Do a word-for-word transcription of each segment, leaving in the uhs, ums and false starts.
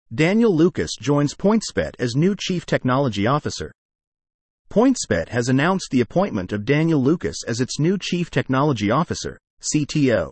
Daniel Lucas joins PointsBet as new Chief Technology Officer. PointsBet has announced the appointment of Daniel Lucas as its new Chief Technology Officer, C T O.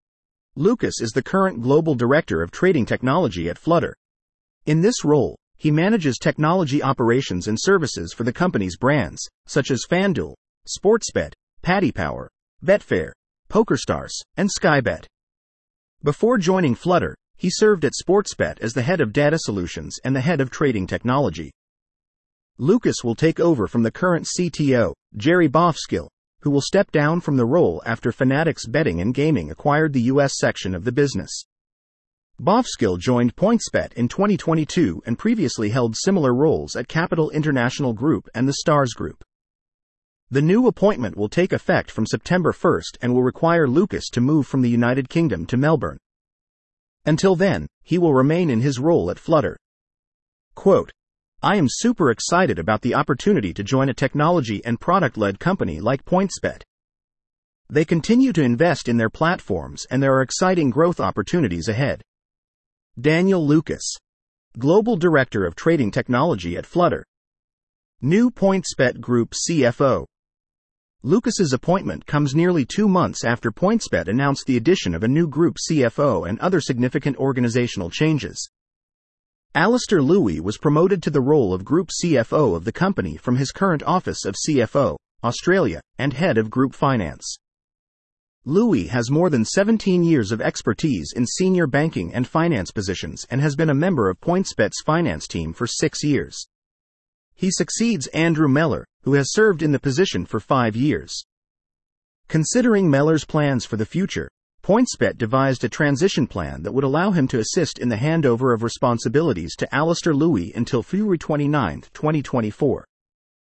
Lucas is the current Global Director of Trading Technology at Flutter. In this role, he manages technology operations and services for the company's brands, such as FanDuel, Sportsbet, Paddy Power, Betfair, PokerStars, and Sky Bet. Before joining Flutter, he served at Sportsbet as the head of data solutions and the head of trading technology. Lucas will take over from the current C T O, Jerry Boffskill, who will step down from the role after Fanatics Betting and Gaming acquired the U S section of the business. Boffskill joined PointsBet in twenty twenty-two and previously held similar roles at Capital International Group and the Stars Group. The new appointment will take effect from September first and will require Lucas to move from the United Kingdom to Melbourne. Until then, he will remain in his role at Flutter. Quote, "I am super excited about the opportunity to join a technology and product-led company like PointsBet. They continue to invest in their platforms and there are exciting growth opportunities ahead." Daniel Lucas, Global Director of Trading Technology at Flutter. New PointsBet Group C F O. Lucas's appointment comes nearly two months after PointsBet announced the addition of a new Group C F O and other significant organizational changes. Alistair Louis was promoted to the role of Group C F O of the company from his current office of C F O, Australia, and head of Group Finance. Louis has more than seventeen years of expertise in senior banking and finance positions and has been a member of PointsBet's finance team for six years. He succeeds Andrew Mellor, who has served in the position for five years. Considering Mellor's plans for the future, PointsBet devised a transition plan that would allow him to assist in the handover of responsibilities to Alistair Louis until February twenty-ninth, twenty twenty-four.